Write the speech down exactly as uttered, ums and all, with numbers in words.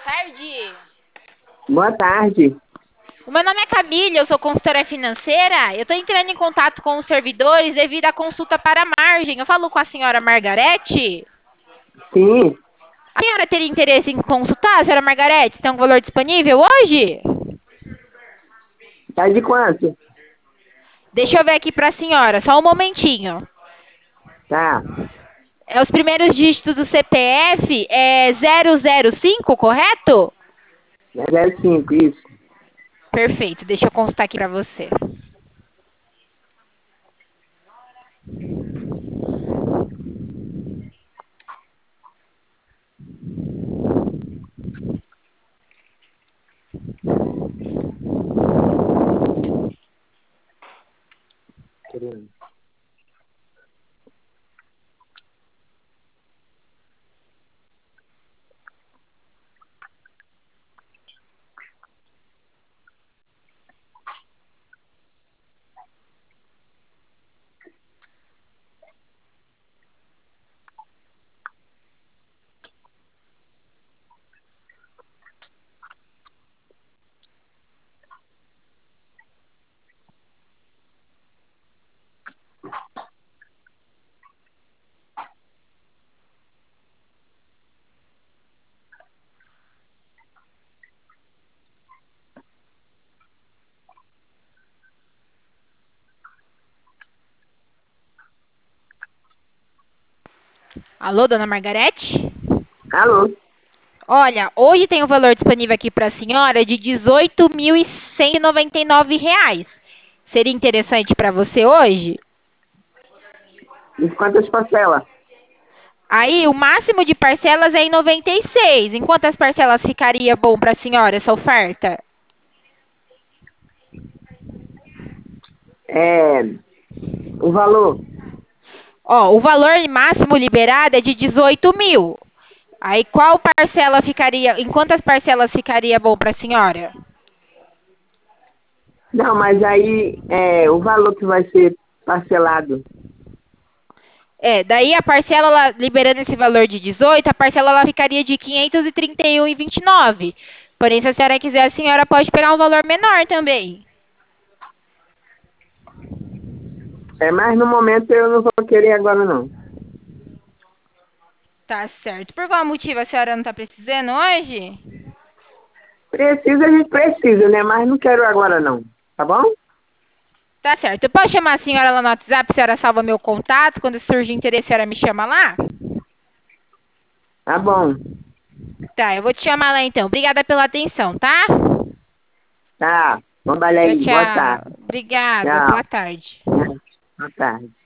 tarde. Boa tarde. O meu nome é Camila, eu sou consultora financeira. Eu estou entrando em contato com os servidores devido à consulta para a margem. Eu falo com a senhora Margarete. Sim, A senhora teria interesse em consultar, senhora Margarete? Tem um valor disponível hoje? tá de quanto? Deixa eu ver aqui para a senhora, só um momentinho. Tá, É os primeiros dígitos do C P F, é zero zero cinco, correto? é zero cinco, isso. Perfeito, deixa eu consultar aqui para você. Querendo. Alô, dona Margarete? Alô? Olha, hoje tem um valor disponível aqui para a senhora de dezoito mil cento e noventa e nove reais. Seria interessante para você hoje? E quantas parcelas? Aí, o máximo de parcelas é em noventa e seis. Em quantas parcelas ficaria bom para a senhora essa oferta? É, o valor? Ó, o valor máximo liberado é de dezoito mil. Aí, qual parcela ficaria? Em quantas parcelas ficaria bom para a senhora? Não, mas aí é o valor que vai ser parcelado. É, daí a parcela, ela, liberando esse valor de dezoito, a parcela ela ficaria de quinhentos e trinta e um e vinte e nove. Porém, se a senhora quiser, a senhora pode pegar um valor menor também. É, mas no momento eu não vou querer agora não. Tá certo. Por qual motivo a senhora não tá precisando hoje? Precisa, a gente precisa, né? Mas não quero agora não. Tá bom? Tá certo. Eu posso chamar a senhora lá no WhatsApp, a senhora salva meu contato. Quando surgir interesse, a senhora me chama lá? Tá bom. Tá, eu vou te chamar lá então. Obrigada pela atenção, tá? Tá. Vamos trabalhar Tchau, aí. Boa tchau. tarde. Obrigada. Boa Tchau. tarde. Boa tarde.